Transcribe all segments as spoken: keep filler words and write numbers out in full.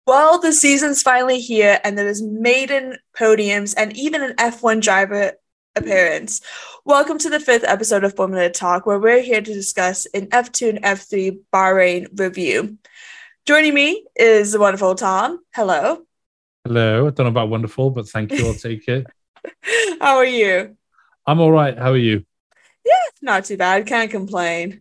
Well, the season's finally here, and there is maiden podiums and even an F one driver appearance. Welcome to the fifth episode of Formula Talk, where we're here to discuss an F two and F three Bahrain review. Joining me is the wonderful Tom. Hello. Hello. I don't know about wonderful, but thank you. I'll take it. How are you? I'm all right. How are you? Yeah, not too bad. Can't complain.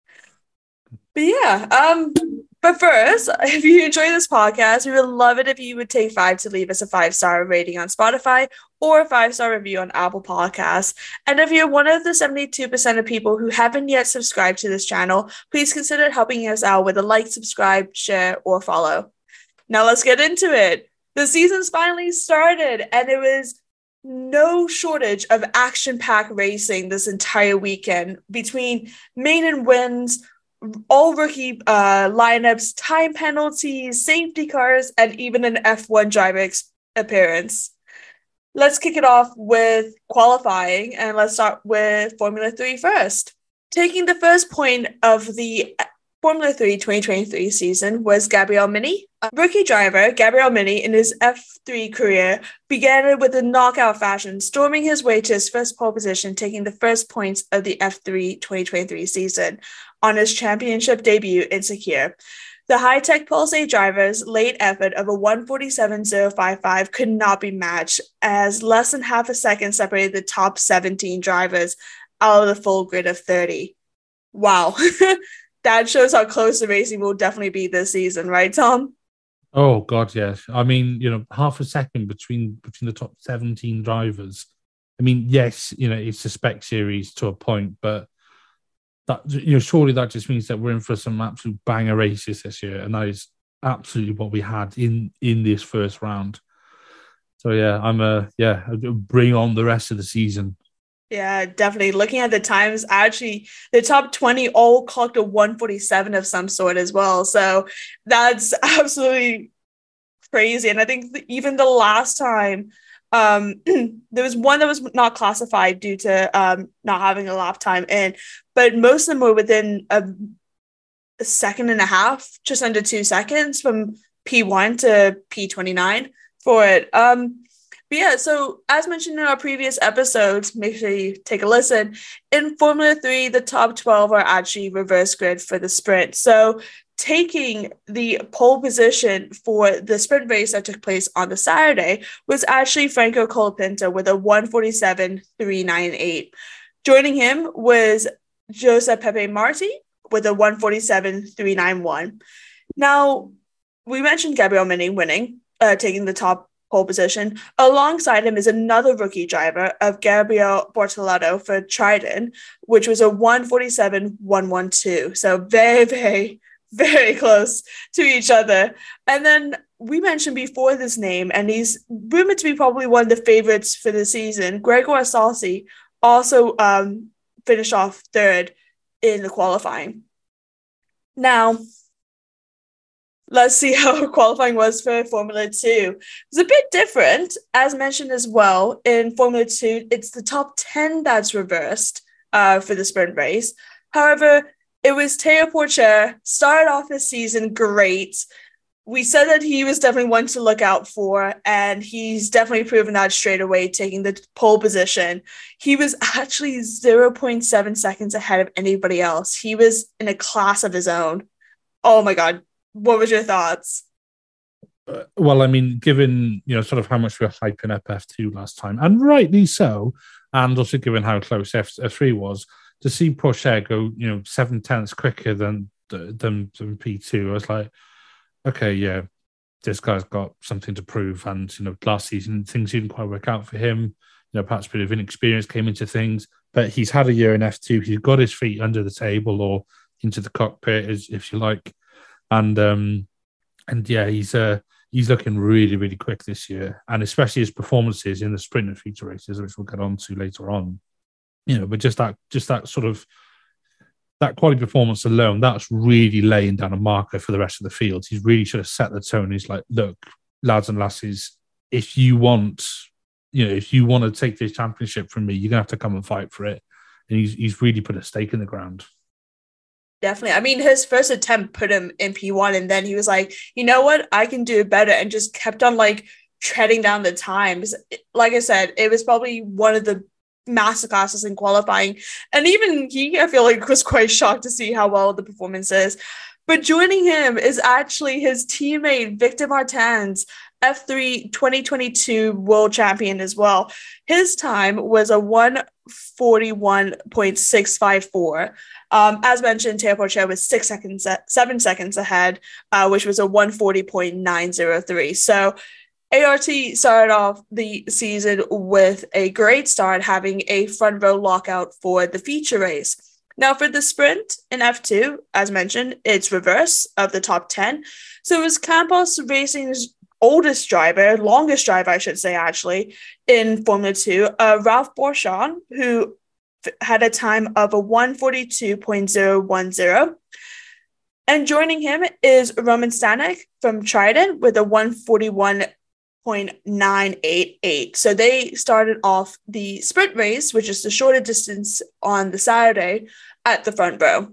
But yeah, um, but first, if you enjoy this podcast, we would love it if you would take five to leave us a five star rating on Spotify or a five star review on Apple Podcasts. And if you're one of the seventy-two percent of people who haven't yet subscribed to this channel, please consider helping us out with a like, subscribe, share, or follow. Now let's get into it. The season's finally started, and it was no shortage of action-packed racing this entire weekend between maiden wins, all rookie uh, lineups, time penalties, safety cars, and even an F one driver ex- appearance. Let's kick it off with qualifying, and let's start with Formula three first. Taking the first point of the Formula three twenty twenty-three season was Gabriel Mini. A rookie driver, Gabriel Mini, in his F three career, began it with a knockout fashion, storming his way to his first pole position, taking the first points of the F three twenty twenty-three season on his championship debut in Sakhir. The high-tech Pulse eight driver's late effort of a one forty-seven point zero five five could not be matched, as less than half a second separated the top seventeen drivers out of the full grid of thirty. Wow. That shows how close the racing will definitely be this season, right, Tom? Oh God, yes. I mean, you know, half a second between between the top seventeen drivers. I mean, yes, you know, it's a spec series to a point, but that, you know, surely that just means that we're in for some absolute banger races this year, and that is absolutely what we had in in this first round. So yeah, I'm a yeah, bring on the rest of the season. Yeah, definitely. Looking at the times, actually, the top twenty all clocked a one forty-seven of some sort as well. So that's absolutely crazy. And I think even the last time, um, there was one that was not classified due to um, not having a lap time in, but most of them were within a, a second and a half, just under two seconds from P one to P twenty-nine for it. Um, but yeah, so as mentioned in our previous episodes, make sure you take a listen. In Formula three, the top twelve are actually reverse grid for the sprint. So taking the pole position for the sprint race that took place on the Saturday was actually Franco Colapinto with a one forty-seven point three nine eight. Joining him was Joseph Pepe Marti with a one forty-seven point three nine one. Now, we mentioned Gabriel Mini winning, uh, taking the top pole position. Alongside him is another rookie driver of Gabriel Bortoleto for Trident, which was a one forty-seven point one one two. So very, very, very close to each other. And then we mentioned before this name, and he's rumored to be probably one of the favorites for the season, Gregor Salsi, also um, finished off third in the qualifying. Now, let's see how qualifying was for Formula two. It's a bit different, as mentioned as well. In Formula two, it's the top ten that's reversed uh, for the sprint race. However, it was Teo Porcher, started off his season great. We said that he was definitely one to look out for, and he's definitely proven that straight away, taking the pole position. He was actually zero point seven seconds ahead of anybody else. He was in a class of his own. Oh my God. What was your thoughts? Uh, well, I mean, given, you know, sort of how much we were hyping up F two last time, and rightly so, and also given how close F three was, to see Porcher go, you know, seven tenths quicker than than, than P two, I was like, okay, yeah, this guy's got something to prove. And, you know, last season, things didn't quite work out for him. You know, perhaps a bit of inexperience came into things, but he's had a year in F two. He's got his feet under the table or into the cockpit, as if you like. And um, and yeah, he's uh, he's looking really, really quick this year, and especially his performances in the sprint and feature races, which we'll get on to later on. You know, but just that, just that sort of that quality performance alone, that's really laying down a marker for the rest of the field. He's really should have set the tone. He's like, look, lads and lasses, if you want, you know, if you want to take this championship from me, you're gonna have to come and fight for it. And he's he's really put a stake in the ground. Definitely. I mean, his first attempt put him in P one, and then he was like, you know what? I can do it better, and just kept on like treading down the times. Like I said, it was probably one of the masterclasses in qualifying. And even he, I feel like, was quite shocked to see how well the performance is. But joining him is actually his teammate, Victor Martins, F three twenty twenty-two world champion as well. His time was a one forty-one point six five four. Um, as mentioned, Théo Pourchaire was six seconds, seven seconds ahead, uh, which was a one forty point nine oh three. So A R T started off the season with a great start, having a front row lockout for the feature race. Now, for the sprint in F two, as mentioned, it's reverse of the top ten. So it was Campos Racing's oldest driver, longest driver, I should say, actually, in Formula two, uh, Ralph Boschon, who f- had a time of a one forty-two point oh one oh. And joining him is Roman Stanek from Trident with a one forty-one point nine eight eight. So they started off the sprint race, which is the shorter distance on the Saturday, at the front row.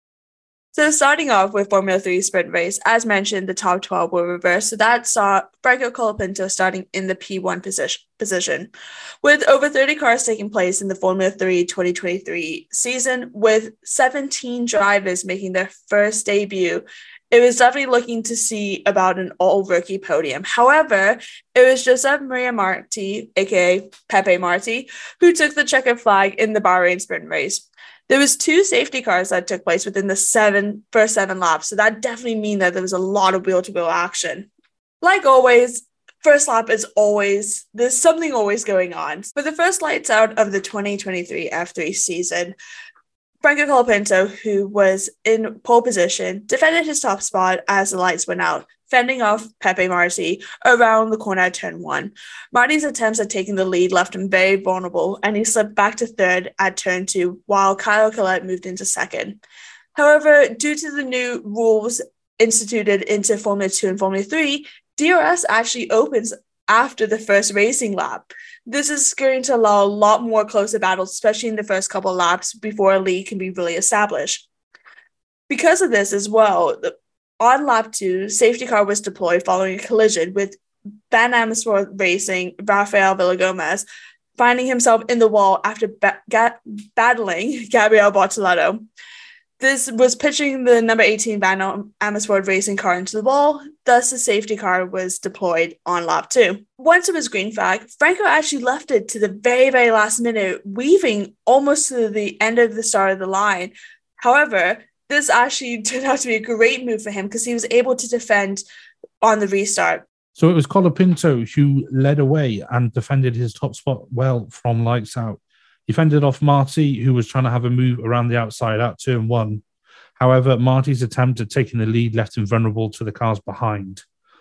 So starting off with Formula three sprint race, as mentioned, the top twelve were reversed. So that saw Franco Colapinto starting in the P one position, position. With over thirty cars taking place in the Formula three twenty twenty-three season, with seventeen drivers making their first debut, it was definitely looking to see about an all-rookie podium. However, it was Josep Maria Marti, aka Pepe Marti, who took the checkered flag in the Bahrain sprint race. There was two safety cars that took place within the seven first seven laps, so that definitely means that there was a lot of wheel-to-wheel action. Like always, first lap is always, there's something always going on. For the first lights out of the twenty twenty-three F three season, Franco Colapinto, who was in pole position, defended his top spot as the lights went out, fending off Pepe Marti around the corner at turn one. Marti's attempts at taking the lead left him very vulnerable, and he slipped back to third at turn two, while Kyle Collette moved into second. However, due to the new rules instituted into Formula two and Formula three, D R S actually opens after the first racing lap. This is going to allow a lot more closer battles, especially in the first couple of laps before a lead can be really established. Because of this as well, on lap two, safety car was deployed following a collision with Van Amersfoort Racing Rafael Villagomez finding himself in the wall after ba- ga- battling Gabriel Bortoleto. This was pitching the number eighteen Van Amersfoort Racing car into the wall, thus the safety car was deployed on lap two. Once it was green flag, Franco actually left it to the very, very last minute, weaving almost to the end of the start of the line. However, this actually turned out to be a great move for him because he was able to defend on the restart. So it was Colapinto who led away and defended his top spot well from lights out. He fended off Marti, who was trying to have a move around the outside at turn one. However, Marti's attempt at taking the lead left him vulnerable to the cars behind.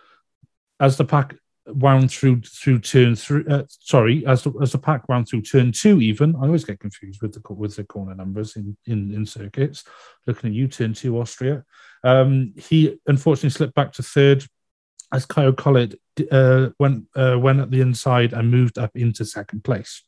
As the pack wound through through turn three, uh, sorry, as the, as the pack wound through turn two, even I always get confused with the with the corner numbers in in, in circuits. Looking at you, turn two, Austria. Um, he unfortunately slipped back to third as Kyle Collett uh, went uh, went at the inside and moved up into second place.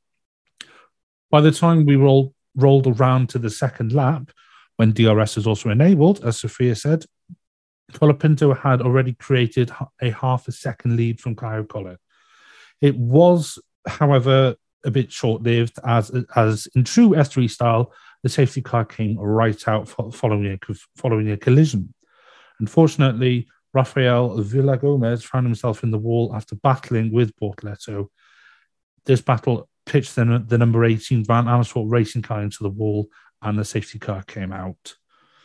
By the time we rolled, rolled around to the second lap, when D R S is also enabled, as Sophia said, Colapinto had already created a half a second lead from Kyle Collett. It was, however, a bit short-lived, as, as in true S three style, the safety car came right out following a, following a collision. Unfortunately, Rafael Villagomez found himself in the wall after battling with Bortoleto. This battle pitched the, the number eighteen Van Amersfoort Racing car into the wall, and the safety car came out.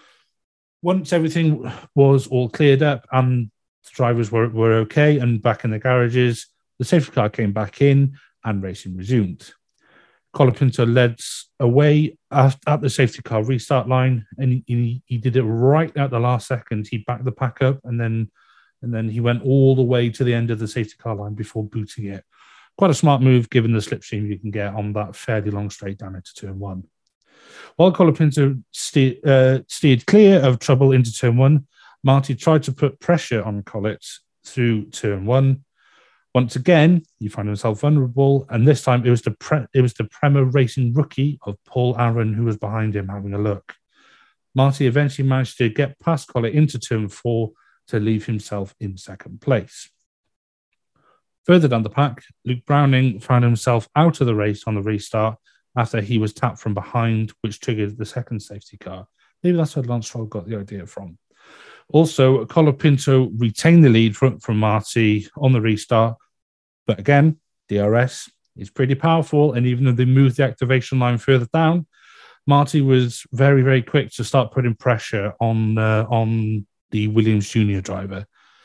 Once everything was all cleared up and the drivers were, were okay and back in the garages, the safety car came back in and racing resumed. Colapinto led away at, at the safety car restart line, and he, he did it right at the last second. He backed the pack up, and then and then he went all the way to the end of the safety car line before booting it. Quite a smart move, given the slipstream you can get on that fairly long straight down into turn one. While Colapinto steer, uh, steered clear of trouble into turn one, Marti tried to put pressure on Collett through turn one. Once again, he found himself vulnerable, and this time it was the pre- it was the Prema Racing rookie of Paul Aaron who was behind him having a look. Marty eventually managed to get past Collett into turn four to leave himself in second place. Further down the pack, Luke Browning found himself out of the race on the restart after he was tapped from behind, which triggered the second safety car. Maybe that's where Lance Stroll got the idea from. Also, Colapinto retained the lead from, from Marty on the restart. But again, D R S is pretty powerful. And even though they moved the activation line further down, Marty was very, very quick to start putting pressure on, uh, on the Williams Junior driver.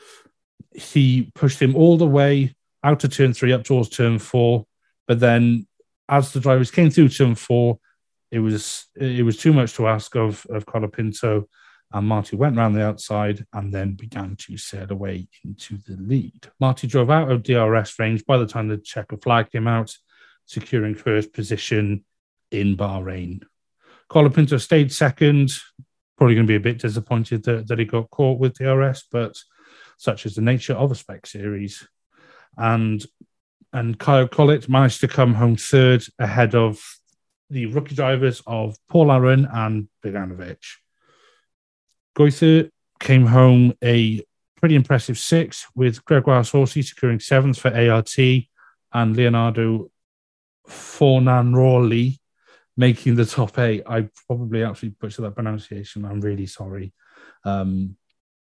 He pushed him all the way out to turn three, up towards turn four. But then as the drivers came through turn four, it was it was too much to ask of, of Colapinto. And Marty went round the outside and then began to sail away into the lead. Marty drove out of D R S range by the time the checker flag came out, securing first position in Bahrain. Colapinto stayed second, probably going to be a bit disappointed that, that he got caught with D R S, but such is the nature of a spec series. And, and Kyle Collett managed to come home third ahead of the rookie drivers of Paul Aaron and Bogdanovic. Goethe came home a pretty impressive sixth, with Gregoire Sorcy securing seventh for A R T and Leonardo Fornanroli making the top eight. I probably actually butchered that pronunciation. I'm really sorry. Um,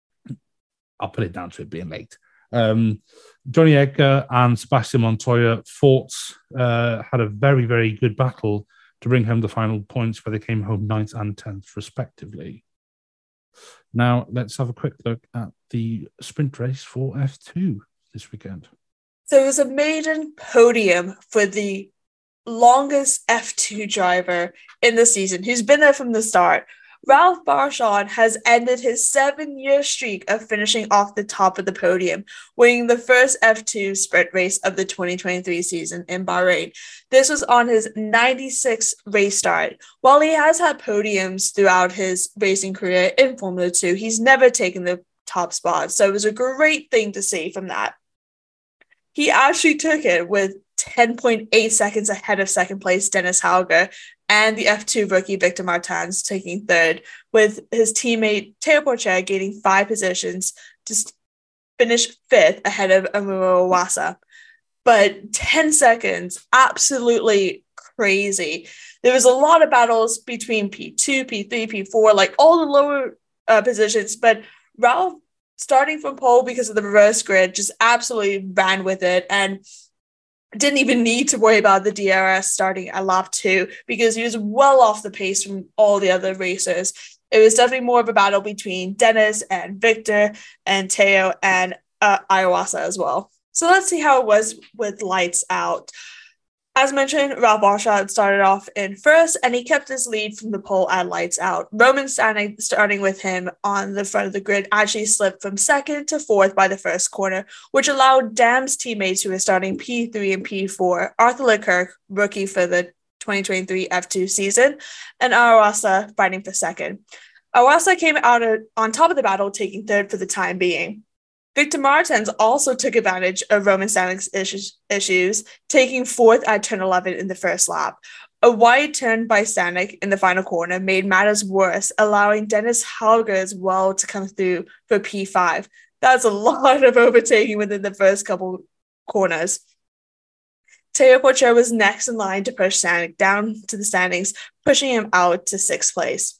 I'll put it down to it being late. Um, Johnny Edgar and Sebastian Montoya fought, uh, had a very, very good battle to bring home the final points, where they came home ninth and tenth, respectively. Now, let's have a quick look at the sprint race for F two this weekend. So it was a maiden podium for the longest F two driver in the season, who's been there from the start. Ralph Barshon has ended his seven-year streak of finishing off the top of the podium, winning the first F two sprint race of the twenty twenty-three season in Bahrain. This was on his ninety-sixth race start. While he has had podiums throughout his racing career in Formula two, he's never taken the top spot, so it was a great thing to see from that. He actually took it with ten point eight seconds ahead of second place Dennis Hauger, and the F two rookie Victor Martins taking third, with his teammate Teo Porcher gaining five positions to finish fifth ahead of Amuro Iwasa. But ten seconds, absolutely crazy. There was a lot of battles between P two, P three, P four, like all the lower uh, positions, but Ralph, starting from pole because of the reverse grid, just absolutely ran with it and didn't even need to worry about the D R S starting at lap two because he was well off the pace from all the other racers. It was definitely more of a battle between Dennis and Victor and Teo and uh, Iwasa as well. So let's see how it was with lights out. As mentioned, Ralph Barshon started off in first, and he kept his lead from the pole at lights out. Roman Stanek, starting with him on the front of the grid, actually slipped from second to fourth by the first corner, which allowed Dam's teammates who were starting P three and P four, Arthur Leclerc, rookie for the twenty twenty-three F two season, and Iwasa fighting for second. Iwasa came out on top of the battle, taking third for the time being. Victor Martins also took advantage of Roman Stanek's issues, issues, taking fourth at turn eleven in the first lap. A wide turn by Stanek in the final corner made matters worse, allowing Dennis Hauger as well to come through for P five. That's a lot of overtaking within the first couple corners. Teo Porcher was next in line to push Stanek down to the standings, pushing him out to sixth place.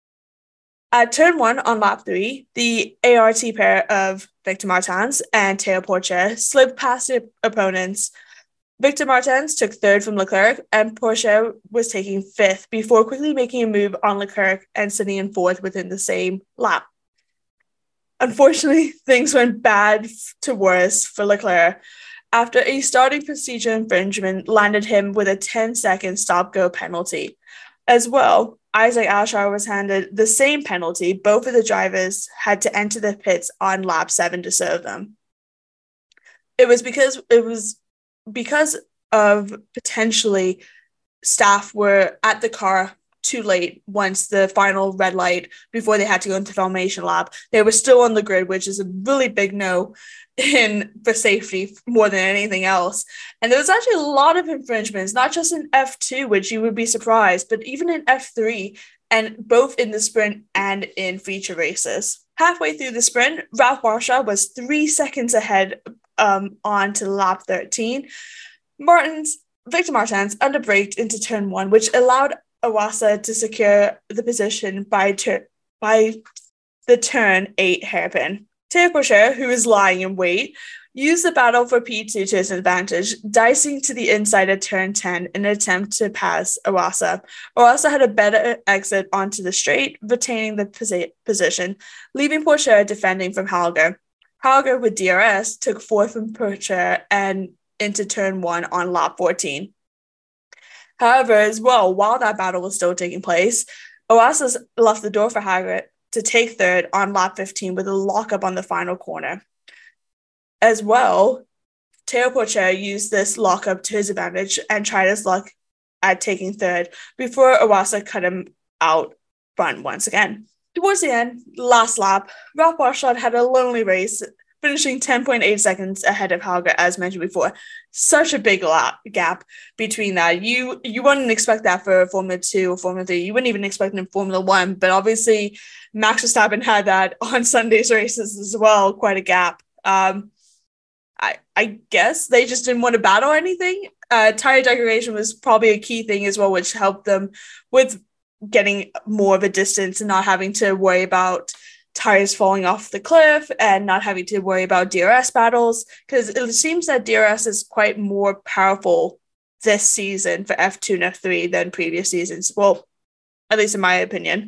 At turn one on lap three, the A R T pair of Victor Martins and Teo Porcher slipped past their opponents. Victor Martins took third from Leclerc, and Porcher was taking fifth before quickly making a move on Leclerc and sitting in fourth within the same lap. Unfortunately, things went bad to worse for Leclerc after a starting procedure infringement landed him with a ten-second stop-go penalty. As well, Isaac Ashar was handed the same penalty. Both of the drivers had to enter the pits on lap seven to serve them. It was because it was because of potentially staff were at the car too late once the final red light before they had to go into formation lap. They were still on the grid, which is a really big no in for safety more than anything else. And there was actually a lot of infringements, not just in F two, which you would be surprised, but even in F three, and both in the sprint and in feature races. Halfway through the sprint, Ralph Warshaw was three seconds ahead um, on to lap thirteen. Martins, Victor Martins underbraked into turn one, which allowed Iwasa to secure the position by, tur- by the turn eight hairpin. Théo Pourchaire, who was lying in wait, used the battle for P two to his advantage, dicing to the inside of turn ten in an attempt to pass Iwasa. Iwasa had a better exit onto the straight, retaining the posi- position, leaving Pourchaire defending from Hauger. Hauger, with D R S, took fourth from Pourchaire and into turn one on lap fourteen. However, as well, while that battle was still taking place, Iwasa left the door for Hauger to take third on lap fifteen with a lockup on the final corner. As well, Théo Pourchaire used this lockup to his advantage and tried his luck at taking third before Iwasa cut him out front once again. Towards the end, last lap, Ralph Warshaw had a lonely race, finishing ten point eight seconds ahead of Hauger, as mentioned before. Such a big lap gap between that. You you wouldn't expect that for Formula two or Formula three. You wouldn't even expect it in Formula one, but obviously Max Verstappen had that on Sunday's races as well, quite a gap. Um, I, I guess they just didn't want to battle anything. Uh, tire degradation was probably a key thing as well, which helped them with getting more of a distance and not having to worry about tires falling off the cliff and not having to worry about D R S battles, because it seems that D R S is quite more powerful this season for F two and F three than previous seasons. Well, at least in my opinion.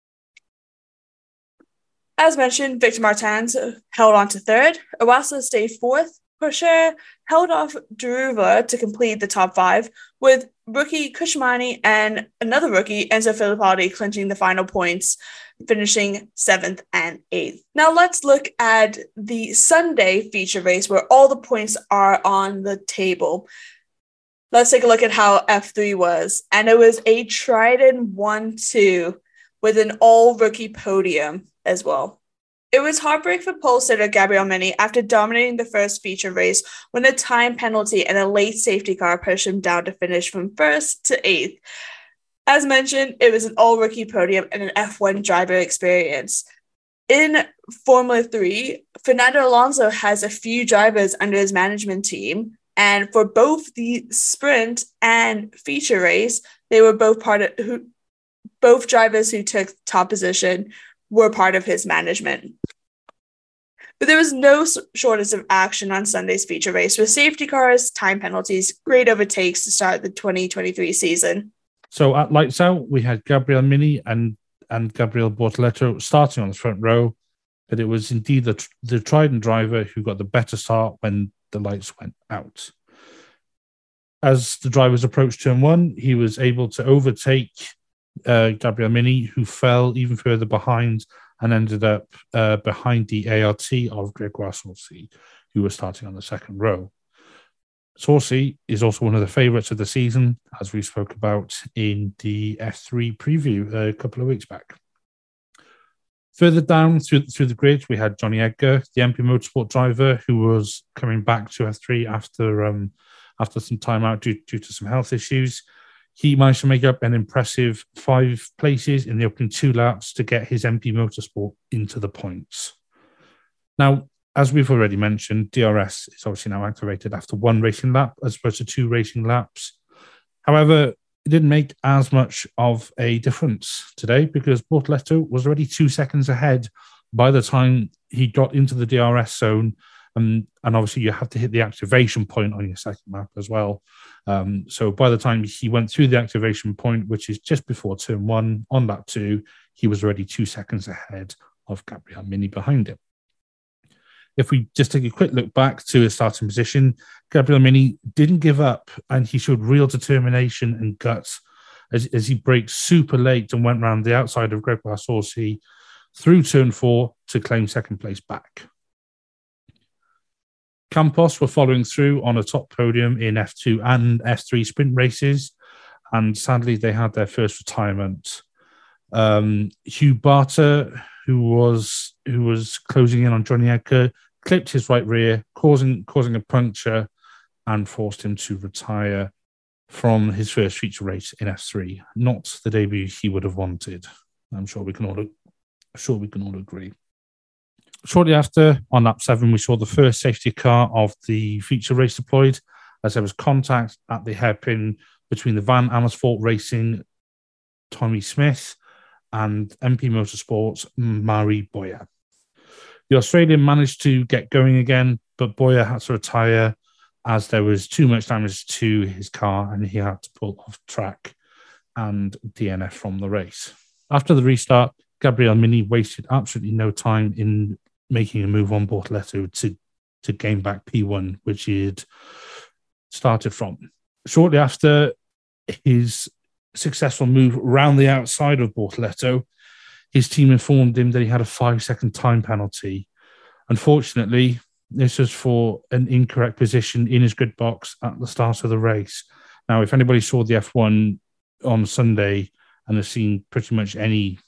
As mentioned, Victor Martins held on to third. Iwasa stayed fourth. Pourchaire held off Daruva to complete the top five, with rookie Kushmani and another rookie, Enzo Fittipaldi, clinching the final points, finishing seventh and eighth. Now let's look at the Sunday feature race where all the points are on the table. Let's take a look at how F three was. And it was a Trident one two with an all-rookie podium as well. It was heartbreak for pole sitter Gabriel Mini after dominating the first feature race when a time penalty and a late safety car pushed him down to finish from first to eighth. As mentioned, it was an all-rookie podium and an F one driver experience. In Formula three, Fernando Alonso has a few drivers under his management team, and for both the sprint and feature race, they were both part of who both drivers who took top position were part of his management. But there was no shortage of action on Sunday's feature race with safety cars, time penalties, great overtakes to start the twenty twenty-three season. So at Lights Out, we had Gabriel Mini and, and Gabriel Bortoleto starting on the front row, but it was indeed the, the Trident driver who got the better start when the lights went out. As the drivers approached turn one, he was able to overtake uh, Gabriel Mini, who fell even further behind and ended up uh, behind the A R T of Gregoire Saucy, who was starting on the second row. Saucy is also one of the favourites of the season, as we spoke about in the F three preview a couple of weeks back. Further down through, through the grid, we had Johnny Edgar, the M P Motorsport driver, who was coming back to F three after um, after some time out due, due to some health issues. He managed to make up an impressive five places in the opening two laps to get his M P Motorsport into the points. Now, as we've already mentioned, D R S is obviously now activated after one racing lap as opposed to two racing laps. However, it didn't make as much of a difference today because Bortoleto was already two seconds ahead by the time he got into the D R S zone. Um, and obviously, you have to hit the activation point on your second lap as well. Um, so by the time he went through the activation point, which is just before turn one on lap two, he was already two seconds ahead of Gabriel Mini behind him. If we just take a quick look back to his starting position, Gabriel Mini didn't give up and he showed real determination and guts as, as he braked super late and went round the outside of Gregoire Saucy through turn four to claim second place back. Campos were following through on a top podium in F two and F three sprint races, and sadly they had their first retirement. Um, Hugh Barter, who was who was closing in on Johnny Edgar, clipped his right rear, causing causing a puncture and forced him to retire from his first feature race in F three. Not the debut he would have wanted. I'm sure we can all, sure we can all agree. Shortly after, on lap seven, we saw the first safety car of the feature race deployed, as there was contact at the hairpin between the Van Amersfoort Racing Tommy Smith and M P Motorsports Mari Boyer. The Australian managed to get going again, but Boyer had to retire as there was too much damage to his car and he had to pull off track and D N F from the race. After the restart, Gabriel Mini wasted absolutely no time in making a move on Bortoleto to, to gain back P one, which he had started from. Shortly after his successful move around the outside of Bortoleto, his team informed him that he had a five-second time penalty. Unfortunately, this was for an incorrect position in his grid box at the start of the race. Now, if anybody saw the F one on Sunday and has seen pretty much any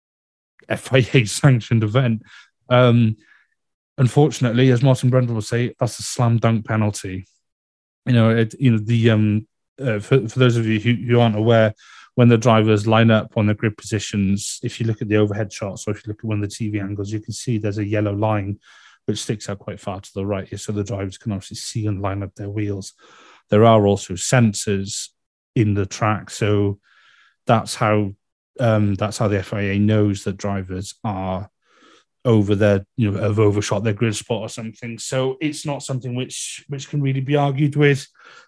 F I A-sanctioned event, um, unfortunately, as Martin Brundle would say, that's a slam dunk penalty. You know, it, you know the um, uh, for, for those of you who, who aren't aware, when the drivers line up on the grid positions, if you look at the overhead shots or if you look at one of the T V angles, you can see there's a yellow line which sticks out quite far to the right, so the drivers can obviously see and line up their wheels. There are also sensors in the track, so that's how um, that's how the F I A knows that drivers are over their, you know, have overshot their grid spot or something. So it's not something which which can really be argued with.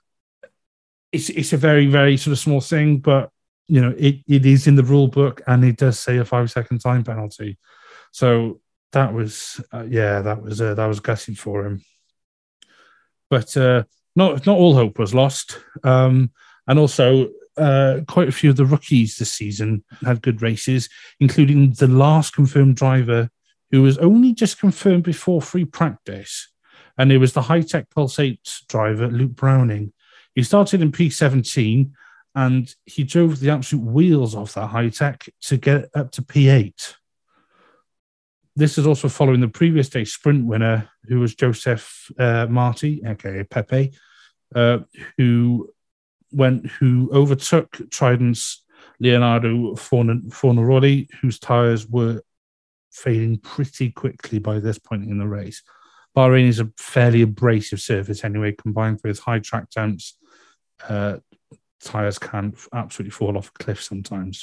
It's it's a very, very sort of small thing, but you know, it, it is in the rule book and it does say a five second time penalty. So that was uh, yeah, that was uh, that was gutting for him. But uh, not not all hope was lost, um, and also. Uh, quite a few of the rookies this season had good races, including the last confirmed driver who was only just confirmed before free practice. And it was the high-tech Pulse eight driver, Luke Browning. He started in P seventeen and he drove the absolute wheels off that high-tech to get up to P eight. This is also following the previous day sprint winner, who was Joseph uh, Marti, aka Pepe, uh, who went who overtook Trident's Leonardo Fornaroli, whose tyres were fading pretty quickly by this point in the race. Bahrain is a fairly abrasive surface anyway, combined with high track temps. Uh, tyres can absolutely fall off a cliff sometimes.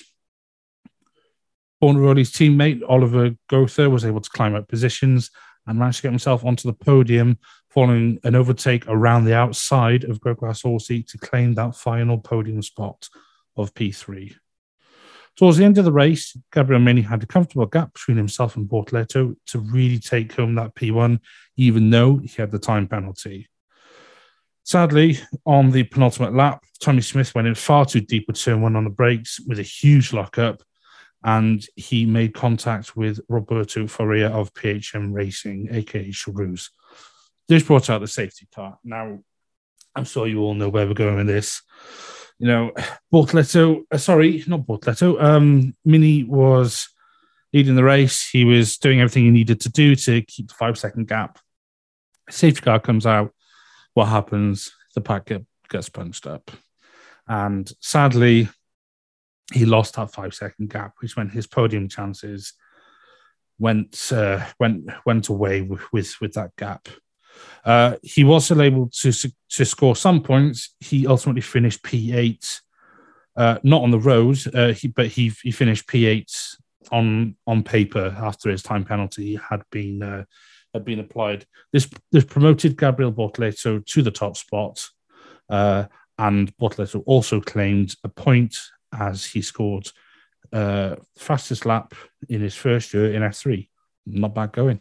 Fornaroli's teammate, Oliver Gotha, was able to climb up positions and managed to get himself onto the podium following an overtake around the outside of Gregoire Saucy to claim that final podium spot of P three. Towards the end of the race, Gabriel Mini had a comfortable gap between himself and Bortoleto to really take home that P one, even though he had the time penalty. Sadly, on the penultimate lap, Tommy Smith went in far too deep with turn one on the brakes with a huge lockup, and he made contact with Roberto Faria of P H M Racing, aka Charouz. This brought out the safety car. Now, I'm sure you all know where we're going with this. You know, Bortoleto, uh, sorry, not Bortoleto, um, Mini was leading the race. He was doing everything he needed to do to keep the five-second gap. Safety car comes out. What happens? The pack get, gets punched up. And sadly, he lost that five-second gap, which meant his podium chances went uh, went went away with, with, with that gap. Uh, he was still able to to score some points. He ultimately finished P eight, uh, not on the road, uh, he, but he he finished P eight on on paper after his time penalty had been uh, had been applied. This this promoted Gabriel Bortoleto to the top spot, uh, and Bortoleto also claimed a point as he scored uh, fastest lap in his first year in F three. Not bad going.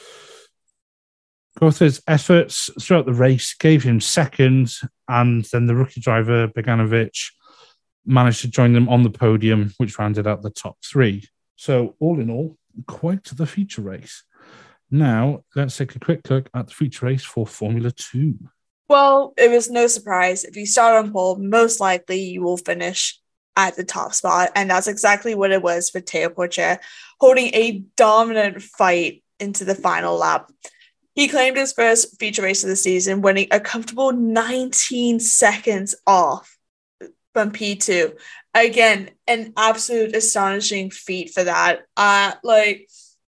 Gotha's efforts throughout the race gave him second, and then the rookie driver, Beganovic, managed to join them on the podium, which rounded out the top three. So, all in all, quite the feature race. Now, let's take a quick look at the feature race for Formula Two. Well, it was no surprise. If you start on pole, most likely you will finish at the top spot, and that's exactly what it was for Teo Porcher, holding a dominant fight into the final lap. He claimed his first feature race of the season, winning a comfortable nineteen seconds off from P two. Again, an absolute astonishing feat for that. Uh, like,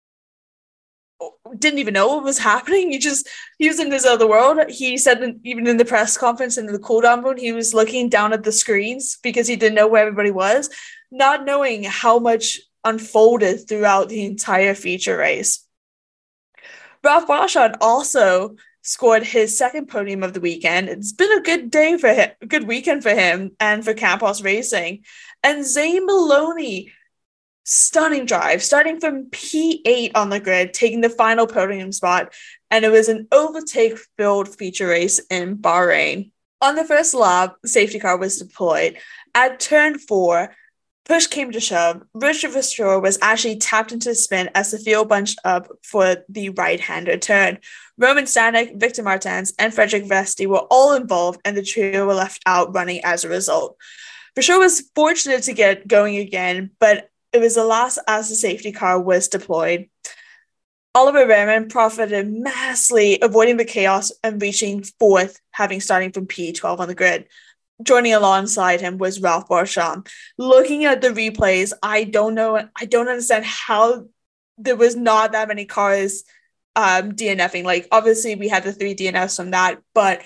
didn't even know what was happening. He just, he was in this other world. He said that even in the press conference in the cool down room, he was looking down at the screens because he didn't know where everybody was, not knowing how much unfolded throughout the entire feature race. Ralph Boschung also scored his second podium of the weekend. It's been a good day for him, a good weekend for him and for Campos Racing. And Zane Maloney, stunning drive, starting from P eight on the grid, taking the final podium spot, and it was an overtake-filled feature race in Bahrain. On the first lap, the safety car was deployed. At turn four, push came to shove. Richard Verstore was actually tapped into spin as the field bunched up for the right-hander turn. Roman Stanek, Victor Martins, and Frederick Vesti were all involved, and the trio were left out running as a result. Verstore was fortunate to get going again, but it was the last as the safety car was deployed. Oliver Behrman profited massively, avoiding the chaos and reaching fourth, having starting from P twelve on the grid. Joining alongside him was Ralph Boschung. Looking at the replays, I don't know, I don't understand how there was not that many cars um, DNFing. Like, obviously, we had the three D N Fs from that, but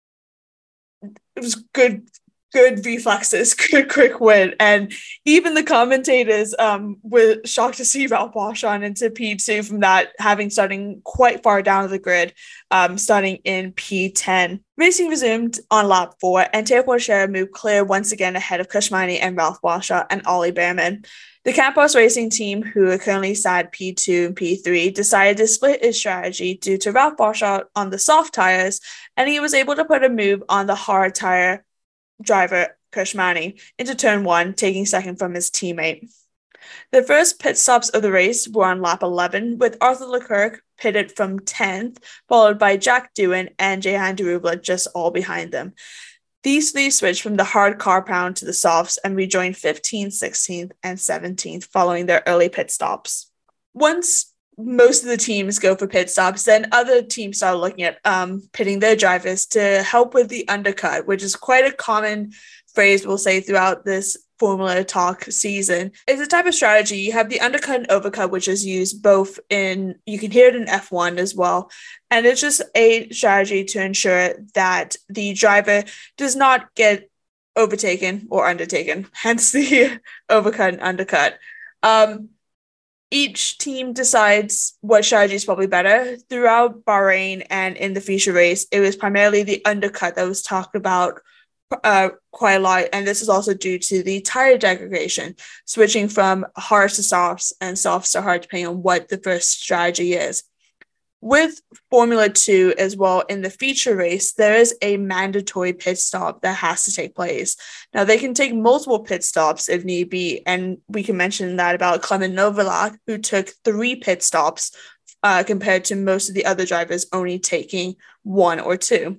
it was good, good reflexes, good quick win. And even the commentators um, were shocked to see Ralph Boschung into P two from that, having starting quite far down the grid, um, starting in P ten. Racing resumed on lap four, and Teo Porchera moved clear once again ahead of Kushmani and Ralph Boschung and Ollie Behrman. The Campos Racing team, who are currently sat P two and P three, decided to split his strategy due to Ralph Boschung on the soft tires, and he was able to put a move on the hard tire driver Kushmani into turn one, taking second from his teammate. The first pit stops of the race were on lap eleven, with Arthur Leclerc pitted from tenth, followed by Jack Doohan and Jehan Daruvala just all behind them. These three switched from the hard car pound to the softs and rejoined fifteenth, sixteenth, and seventeenth following their early pit stops. Once most of the teams go for pit stops, then other teams start looking at um, pitting their drivers to help with the undercut, which is quite a common phrase we'll say throughout this Formula Talk season. It's a type of strategy. You have the undercut and overcut, which is used both in, you can hear it in F one as well. And it's just a strategy to ensure that the driver does not get overtaken or undertaken, hence the overcut and undercut. Um, Each team decides what strategy is probably better. Throughout Bahrain and in the feature race, it was primarily the undercut that was talked about uh, quite a lot, and this is also due to the tire degradation, switching from hards to softs and softs to hard, depending on what the first strategy is. With Formula two as well, in the feature race, there is a mandatory pit stop that has to take place. Now, they can take multiple pit stops if need be, and we can mention that about Clement Novalak, who took three pit stops uh, compared to most of the other drivers only taking one or two.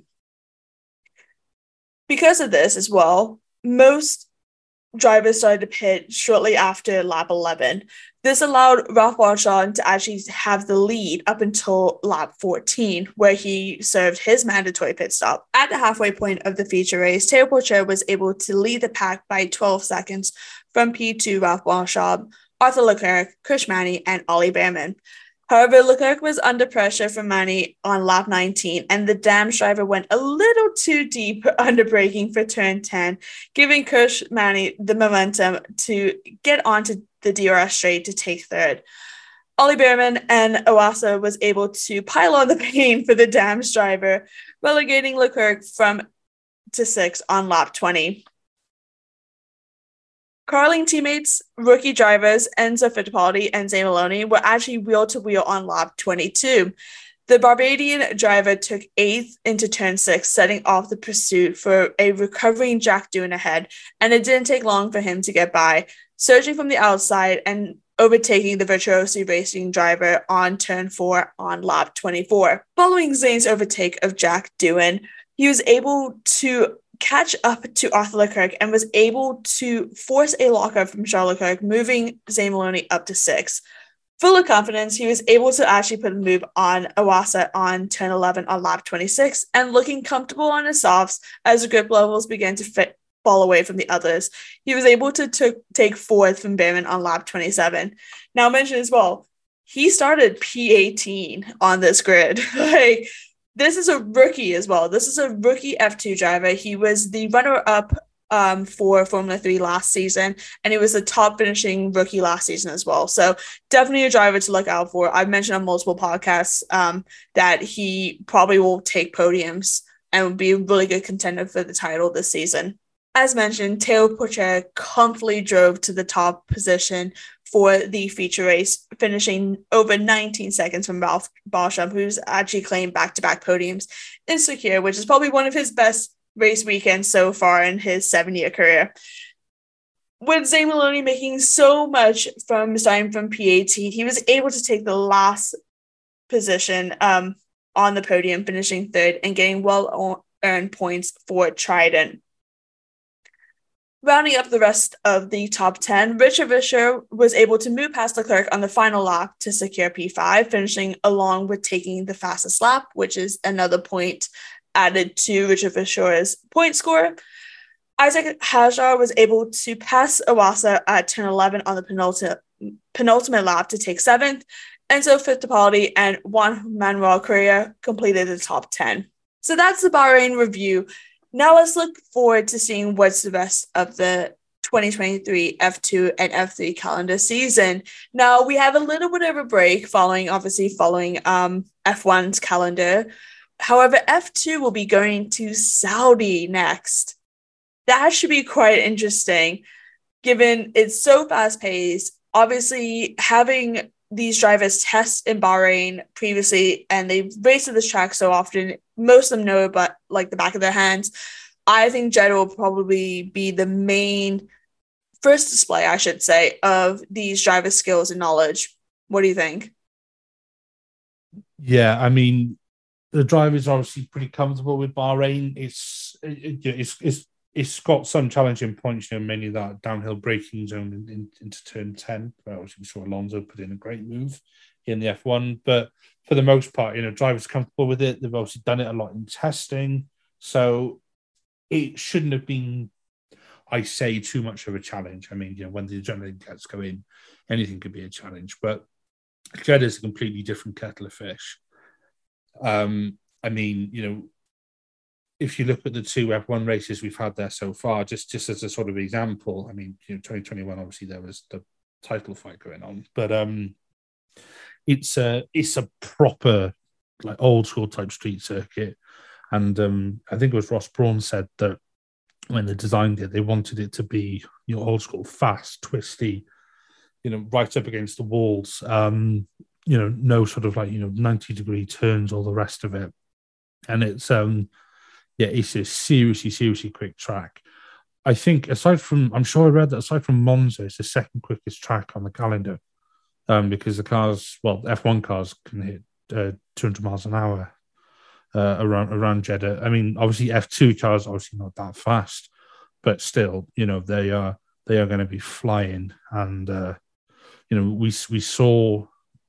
Because of this as well, most drivers started to pit shortly after lap eleven. This allowed Ralph Boschung to actually have the lead up until lap fourteen, where he served his mandatory pit stop. At the halfway point of the feature race, Teo Porchera was able to lead the pack by twelve seconds from P two Ralph Boschung, Arthur Leclerc, Kushmani, and Ollie Behrman. However, Leclerc was under pressure from Mani on lap nineteen, and the Dams driver went a little too deep under braking for turn ten, giving Kushmani the momentum to get onto the D R S straight to take third. Ollie Behrman and Iwasa was able to pile on the pain for the Dams driver, relegating Leclerc from to six on lap twenty. Carling teammates, rookie drivers Enzo Fittipaldi and Zane Maloney were actually wheel-to-wheel on lap twenty-two. The Barbadian driver took eighth into turn six, setting off the pursuit for a recovering Jack Doohan ahead, and it didn't take long for him to get by, surging from the outside and overtaking the Virtuosi Racing driver on turn four on lap twenty-four. Following Zane's overtake of Jack Doohan, he was able to catch up to Arthur Leclerc and was able to force a lockout from Charles Leclerc, moving Zane Maloney up to six. Full of confidence, he was able to actually put a move on Iwasa on turn eleven on lap twenty-six, and looking comfortable on his softs as the grip levels began to fit fall away from the others. He was able to t- take fourth from Behrman on lap twenty-seven. Now, mention as well, he started P eighteen on this grid. Like, this is a rookie as well. This is a rookie F two driver. He was the runner-up um, for Formula three last season, and he was the top finishing rookie last season as well. So definitely a driver to look out for. I've mentioned on multiple podcasts um, that he probably will take podiums and will be a really good contender for the title this season. As mentioned, Théo Pourchaire comfortably drove to the top position for the feature race, finishing over nineteen seconds from Ralph Boschum, who's actually claimed back-to-back podiums in Sakir, which is probably one of his best race weekends so far in his seven-year career. With Zane Maloney making so much from starting from P eighteen, he was able to take the last position um, on the podium, finishing third and getting well-earned points for Trident. Rounding up the rest of the top ten, Richard Vischer was able to move past Leclerc on the final lap to secure P five, finishing along with taking the fastest lap, which is another point added to Richard Vischer's point score. Isaac Hajar was able to pass Iwasa at turn eleven on the penultimate, penultimate lap to take seventh. Enzo Fittipaldi and Juan Manuel Correa completed the top ten. So that's the Bahrain review. Now let's look forward to seeing what's the rest of the twenty twenty-three F two and F three calendar season. Now we have a little bit of a break following, obviously following um, F one's calendar. However, F two will be going to Saudi next. That should be quite interesting, given it's so fast-paced. Obviously, having these drivers test in Bahrain previously, and they've raced at this track so often, most of them know about like the back of their hands. I think Jeddah will probably be the main first display, I should say, of these drivers' skills and knowledge. What do you think? Yeah, I mean, the driver's obviously pretty comfortable with Bahrain. It's it, it's it's it's got some challenging points, you know, mainly that downhill braking zone in, in, into turn ten. Well, obviously, we saw Alonso put in a great move in the F one, but for the most part, you know, drivers comfortable with it. They've obviously done it a lot in testing, so it shouldn't have been, I say, too much of a challenge. I mean, you know, when the adrenaline gets going, anything could be a challenge, but Jeddah is a completely different kettle of fish. Um, I mean, you know, if you look at the two F one races we've had there so far, just, just as a sort of example, I mean, you know, twenty twenty-one, obviously there was the title fight going on, but um, it's a, it's a proper, like, old school type street circuit. And um, I think it was Ross Brawn said that when they designed it, they wanted it to be, you know, old school, fast, twisty, you know, right up against the walls. Um, you know, no sort of like, you know, ninety degree turns, all the rest of it. And it's, um, yeah, it's a seriously, seriously quick track. I think aside from, I'm sure I read that aside from Monza, it's the second quickest track on the calendar, um, because the cars, well, F one cars can hit uh, two hundred miles an hour uh, around around Jeddah. I mean, obviously F two cars obviously not that fast, but still, you know, they are they are going to be flying. And uh, you know, we we saw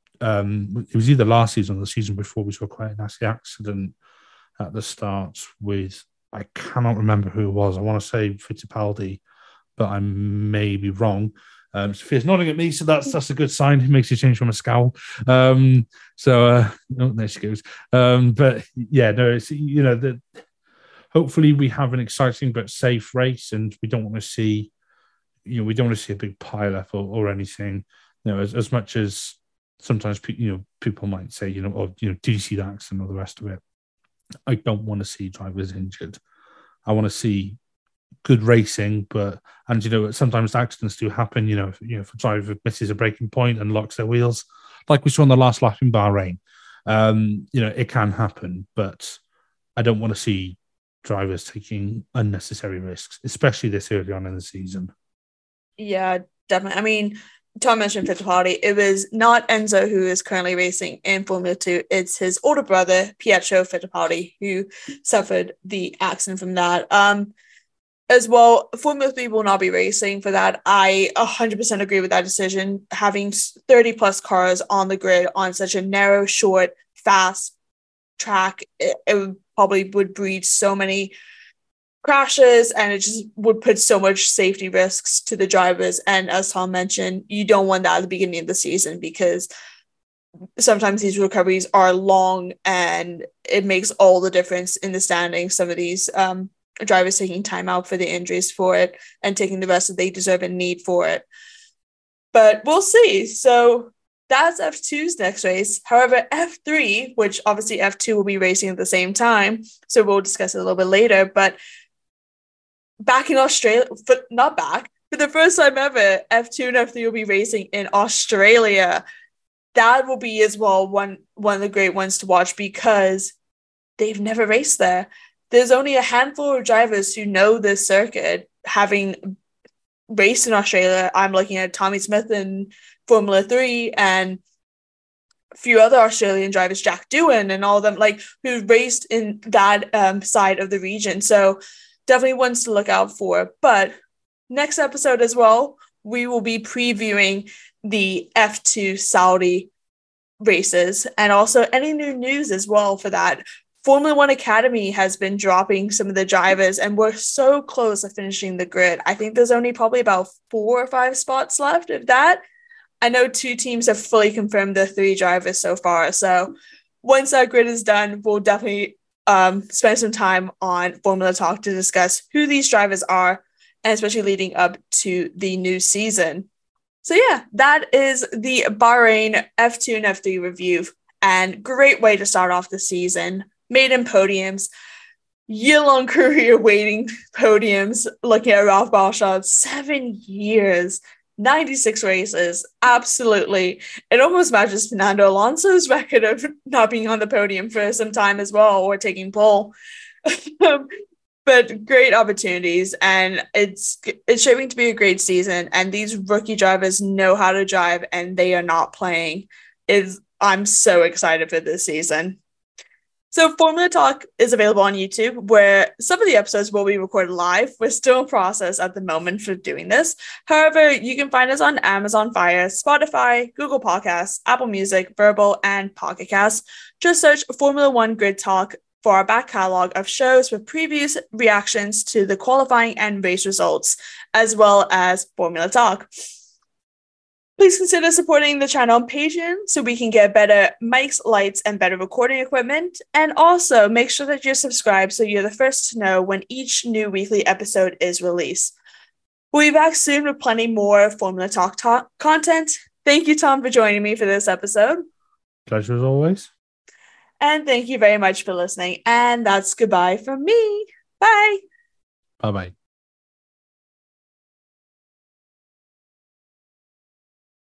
um, it was either last season or the season before, we saw quite a nasty accident at the start with, I cannot remember who it was. I want to say Fittipaldi, but I may be wrong. Um, Sophia's nodding at me, so that's that's a good sign. It makes you change from a scowl. Um, so, uh, oh, there she goes. Um, but yeah, no, it's, you know, that hopefully we have an exciting but safe race, and we don't want to see, you know, we don't want to see a big pile up or, or anything. You know, as, as much as sometimes pe- you know, people might say, you know, or, you know, did you see the accident or the rest of it? I don't want to see drivers injured. I want to see good racing, but, and you know, sometimes accidents do happen. You know, if, you know, if a driver misses a braking point and locks their wheels, like we saw on the last lap in Bahrain, um, you know, it can happen. But I don't want to see drivers taking unnecessary risks, especially this early on in the season. Yeah, definitely. I mean, Tom mentioned Fittipaldi. It was not Enzo who is currently racing in Formula Two. It's his older brother, Pietro Fittipaldi, who suffered the accident from that. Um, as well, Formula Three will not be racing for that. I one hundred percent agree with that decision. Having thirty plus cars on the grid on such a narrow, short, fast track, it, it probably would breed so many crashes, and it just would put so much safety risks to the drivers. And as Tom mentioned, you don't want that at the beginning of the season because sometimes these recoveries are long and it makes all the difference in the standings. Some of these um, drivers taking time out for the injuries for it and taking the rest that they deserve and need for it. But we'll see. So that's F two's next race. However, F three, which obviously F two will be racing at the same time, so we'll discuss it a little bit later, but back in Australia, for, not back, for the first time ever, F two and F three will be racing in Australia. That will be as well one, one of the great ones to watch because they've never raced there. There's only a handful of drivers who know this circuit, having raced in Australia. I'm looking at Tommy Smith in Formula three and a few other Australian drivers, Jack Doohan and all of them, like, who raced in that um, side of the region. So definitely ones to look out for. But next episode as well, we will be previewing the F two Saudi races and also any new news as well for that. Formula One Academy has been dropping some of the drivers and we're so close to finishing the grid. I think there's only probably about four or five spots left of that. I know two teams have fully confirmed the three drivers so far. So once that grid is done, we'll definitely um, spend some time on Formula Talk to discuss who these drivers are, and especially leading up to the new season. So yeah, that is the Bahrain F two and F three review, and great way to start off the season. Maiden podiums, year-long career waiting podiums, looking at Ralph Boschard, seven years, ninety-six races, absolutely. It almost matches Fernando Alonso's record of not being on the podium for some time as well, or taking pole. But great opportunities, and it's it's shaping to be a great season. And these rookie drivers know how to drive, and they are not playing. Is I'm so excited for this season. So Formula Talk is available on YouTube, where some of the episodes will be recorded live. We're still in process at the moment for doing this. However, you can find us on Amazon Fire, Spotify, Google Podcasts, Apple Music, Verbal, and Pocket Casts. Just search Formula One Grid Talk for our back catalog of shows with previews, reactions to the qualifying and race results, as well as Formula Talk. Please consider supporting the channel on Patreon so we can get better mics, lights, and better recording equipment. And also make sure that you're subscribed so you're the first to know when each new weekly episode is released. We'll be back soon with plenty more Formula Talk talk content. Thank you, Tom, for joining me for this episode. Pleasure as always. And thank you very much for listening. And that's goodbye from me. Bye. Bye-bye.